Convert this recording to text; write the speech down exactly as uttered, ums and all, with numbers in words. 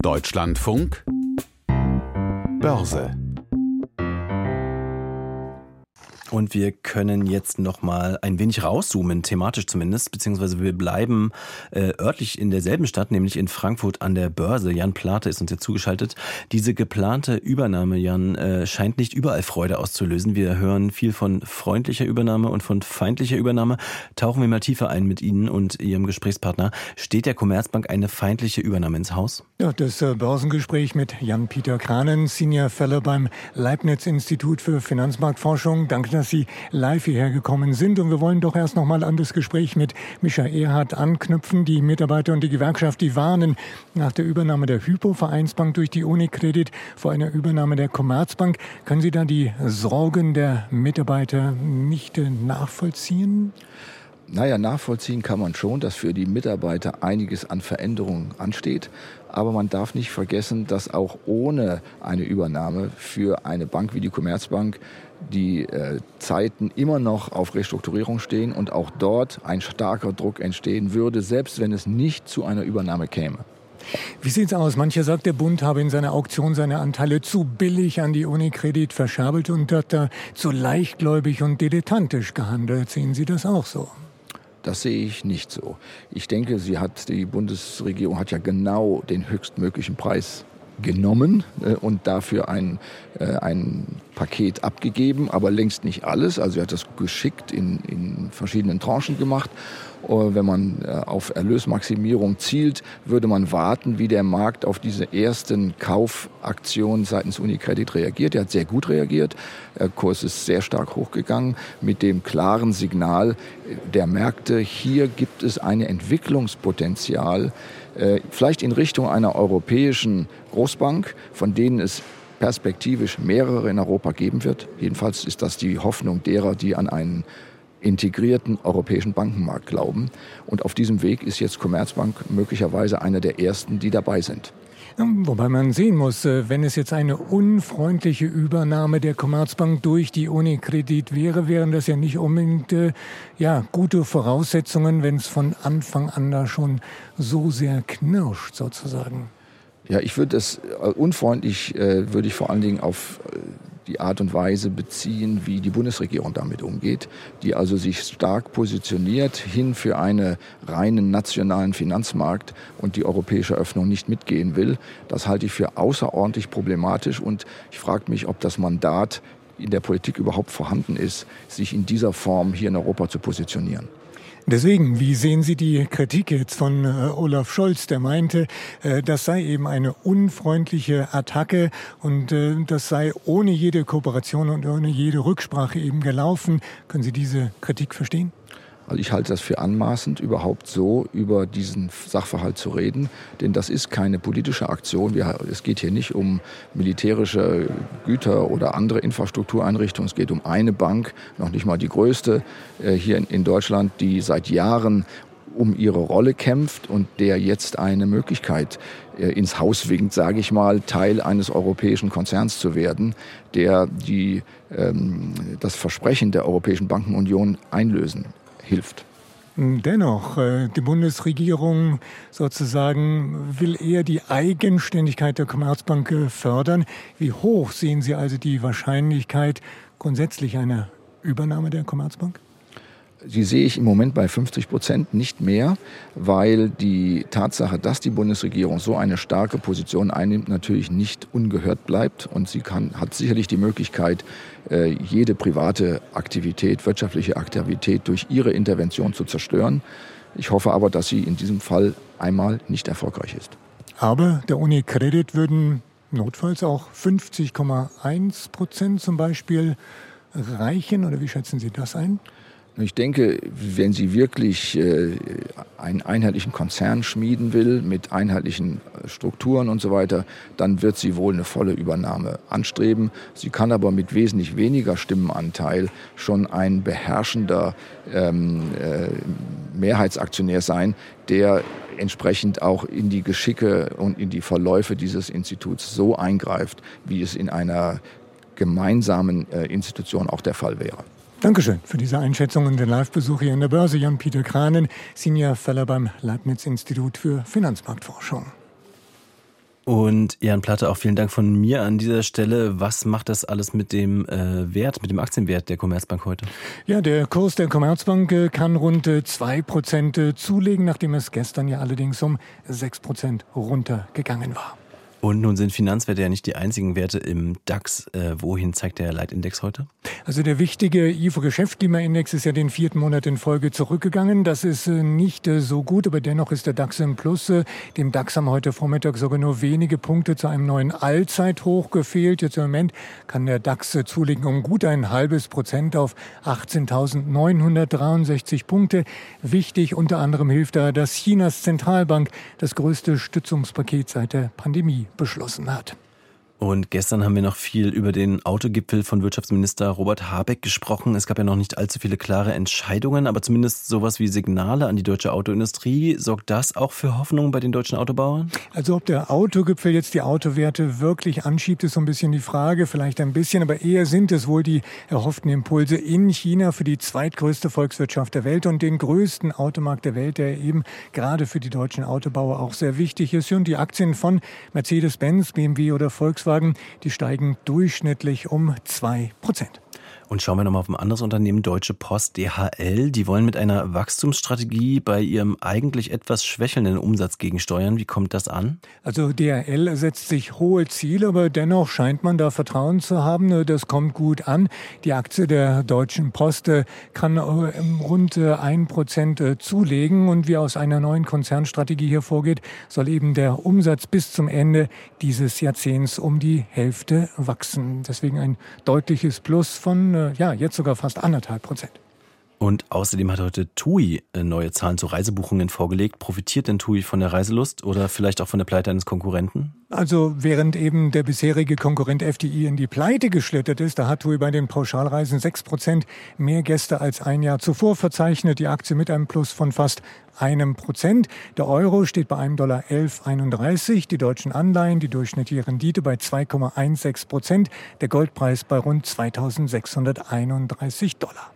Deutschlandfunk Börse. Und wir können jetzt noch mal ein wenig rauszoomen, thematisch zumindest, beziehungsweise wir bleiben äh, örtlich in derselben Stadt, nämlich in Frankfurt an der Börse. Jan Plate ist uns jetzt zugeschaltet. Diese geplante Übernahme, Jan, äh, scheint nicht überall Freude auszulösen. Wir hören viel von freundlicher Übernahme und von feindlicher Übernahme. Tauchen wir mal tiefer ein mit Ihnen und Ihrem Gesprächspartner. Steht der Commerzbank eine feindliche Übernahme ins Haus? Ja, das äh, Börsengespräch mit Jan-Peter Kranen, Senior Fellow beim Leibniz-Institut für Finanzmarktforschung. Danke, dass Sie live hierher gekommen sind. Und wir wollen doch erst noch mal an das Gespräch mit Mischa Erhardt anknüpfen. Die Mitarbeiter und die Gewerkschaft, die warnen nach der Übernahme der Hypo-Vereinsbank durch die UniCredit vor einer Übernahme der Commerzbank. Können Sie da die Sorgen der Mitarbeiter nicht äh, nachvollziehen? Naja, nachvollziehen kann man schon, dass für die Mitarbeiter einiges an Veränderungen ansteht. Aber man darf nicht vergessen, dass auch ohne eine Übernahme für eine Bank wie die Commerzbank die äh, Zeiten immer noch auf Restrukturierung stehen und auch dort ein starker Druck entstehen würde, selbst wenn es nicht zu einer Übernahme käme. Wie sieht's aus? Mancher sagt, der Bund habe in seiner Auktion seine Anteile zu billig an die UniCredit verschabelt und hat da zu leichtgläubig und dilettantisch gehandelt. Sehen Sie das auch so? Das sehe ich nicht so. Ich denke, sie hat, die Bundesregierung hat ja genau den höchstmöglichen Preis genommen äh, und dafür ein, äh, ein Paket abgegeben, aber längst nicht alles. Also sie hat das geschickt in, in verschiedenen Tranchen gemacht. Uh, wenn man uh, auf Erlösmaximierung zielt, würde man warten, wie der Markt auf diese ersten Kaufaktionen seitens UniCredit reagiert. Er hat sehr gut reagiert. Der Kurs ist sehr stark hochgegangen mit dem klaren Signal der Märkte, hier gibt es ein Entwicklungspotenzial, uh, vielleicht in Richtung einer europäischen Großbank, von denen es perspektivisch mehrere in Europa geben wird. Jedenfalls ist das die Hoffnung derer, die an einen integrierten europäischen Bankenmarkt glauben. Und auf diesem Weg ist jetzt Commerzbank möglicherweise einer der ersten, die dabei sind. Wobei man sehen muss, wenn es jetzt eine unfreundliche Übernahme der Commerzbank durch die UniCredit wäre, wären das ja nicht unbedingt äh, ja, gute Voraussetzungen, wenn es von Anfang an da schon so sehr knirscht sozusagen. Ja, ich würde das äh, unfreundlich, äh, würde ich vor allen Dingen auf äh, die Art und Weise beziehen, wie die Bundesregierung damit umgeht, die also sich stark positioniert hin für einen reinen nationalen Finanzmarkt und die europäische Öffnung nicht mitgehen will. Das halte ich für außerordentlich problematisch und ich frage mich, ob das Mandat in der Politik überhaupt vorhanden ist, sich in dieser Form hier in Europa zu positionieren. Deswegen, wie sehen Sie die Kritik jetzt von äh, Olaf Scholz, der meinte, äh, das sei eben eine unfreundliche Attacke und äh, das sei ohne jede Kooperation und ohne jede Rücksprache eben gelaufen. Können Sie diese Kritik verstehen? Also ich halte das für anmaßend, überhaupt so über diesen Sachverhalt zu reden, denn das ist keine politische Aktion. Wir, es geht hier nicht um militärische Güter oder andere Infrastruktureinrichtungen. Es geht um eine Bank, noch nicht mal die größte äh, hier in, in Deutschland, die seit Jahren um ihre Rolle kämpft und der jetzt eine Möglichkeit äh, ins Haus winkt, sage ich mal, Teil eines europäischen Konzerns zu werden, der die, ähm, das Versprechen der Europäischen Bankenunion einlösen hilft. Dennoch, die Bundesregierung sozusagen will eher die Eigenständigkeit der Commerzbank fördern. Wie hoch sehen Sie also die Wahrscheinlichkeit grundsätzlich einer Übernahme der Commerzbank? Die sehe ich im Moment bei fünfzig Prozent, nicht mehr, weil die Tatsache, dass die Bundesregierung so eine starke Position einnimmt, natürlich nicht ungehört bleibt. Und sie kann, hat sicherlich die Möglichkeit, jede private Aktivität, wirtschaftliche Aktivität durch ihre Intervention zu zerstören. Ich hoffe aber, dass sie in diesem Fall einmal nicht erfolgreich ist. Aber der UniCredit würden notfalls auch fünfzig Komma eins Prozent zum Beispiel reichen, oder wie schätzen Sie das ein? Ich denke, wenn sie wirklich äh, einen einheitlichen Konzern schmieden will, mit einheitlichen Strukturen und so weiter, dann wird sie wohl eine volle Übernahme anstreben. Sie kann aber mit wesentlich weniger Stimmenanteil schon ein beherrschender ähm, äh, Mehrheitsaktionär sein, der entsprechend auch in die Geschicke und in die Verläufe dieses Instituts so eingreift, wie es in einer gemeinsamen äh, Institution auch der Fall wäre. Dankeschön für diese Einschätzung und den Live-Besuch hier in der Börse. Jan-Peter Kranen, Senior Fellow beim Leibniz-Institut für Finanzmarktforschung. Und Jan Platte, auch vielen Dank von mir an dieser Stelle. Was macht das alles mit dem äh, Wert, mit dem Aktienwert der Commerzbank heute? Ja, der Kurs der Commerzbank äh, kann rund äh, zwei Prozent äh, zulegen, nachdem es gestern ja allerdings um sechs Prozent runtergegangen war. Und nun sind Finanzwerte ja nicht die einzigen Werte im DAX. Äh, wohin zeigt der Leitindex heute? Also der wichtige I F O-Geschäftsklimaindex ist ja den vierten Monat in Folge zurückgegangen. Das ist äh, nicht äh, so gut, aber dennoch ist der DAX im Plus. Äh, dem DAX haben heute Vormittag sogar nur wenige Punkte zu einem neuen Allzeithoch gefehlt. Jetzt im Moment kann der DAX äh, zulegen um gut ein halbes Prozent auf achtzehntausendneunhundertdreiundsechzig Punkte. Wichtig unter anderem hilft da, dass Chinas Zentralbank das größte Stützungspaket seit der Pandemie beschlossen hat. Und gestern haben wir noch viel über den Autogipfel von Wirtschaftsminister Robert Habeck gesprochen. Es gab ja noch nicht allzu viele klare Entscheidungen, aber zumindest sowas wie Signale an die deutsche Autoindustrie. Sorgt das auch für Hoffnung bei den deutschen Autobauern? Also ob der Autogipfel jetzt die Autowerte wirklich anschiebt, ist so ein bisschen die Frage. Vielleicht ein bisschen, aber eher sind es wohl die erhofften Impulse in China für die zweitgrößte Volkswirtschaft der Welt und den größten Automarkt der Welt, der eben gerade für die deutschen Autobauer auch sehr wichtig ist. Und die Aktien von Mercedes-Benz, B M W oder Volkswagen, die steigen durchschnittlich um zwei Prozent. Und schauen wir nochmal auf ein anderes Unternehmen, Deutsche Post, D H L. Die wollen mit einer Wachstumsstrategie bei ihrem eigentlich etwas schwächelnden Umsatz gegensteuern. Wie kommt das an? Also D H L setzt sich hohe Ziele, aber dennoch scheint man da Vertrauen zu haben. Das kommt gut an. Die Aktie der Deutschen Post kann rund ein Prozent zulegen. Und wie aus einer neuen Konzernstrategie hervorgeht, soll eben der Umsatz bis zum Ende dieses Jahrzehnts um die Hälfte wachsen. Deswegen ein deutliches Plus von ja, jetzt sogar fast anderthalb Prozent. Und außerdem hat heute TUI neue Zahlen zu Reisebuchungen vorgelegt. Profitiert denn TUI von der Reiselust oder vielleicht auch von der Pleite eines Konkurrenten? Also während eben der bisherige Konkurrent F D I in die Pleite geschlittert ist, da hat TUI bei den Pauschalreisen sechs Prozent mehr Gäste als ein Jahr zuvor verzeichnet. Die Aktie mit einem Plus von fast einem Prozent. Der Euro steht bei einem Dollar elf Komma einunddreißig. Die deutschen Anleihen, die durchschnittliche Rendite bei zwei Komma sechzehn Prozent. Der Goldpreis bei rund zweitausendsechshunderteinunddreißig Dollar.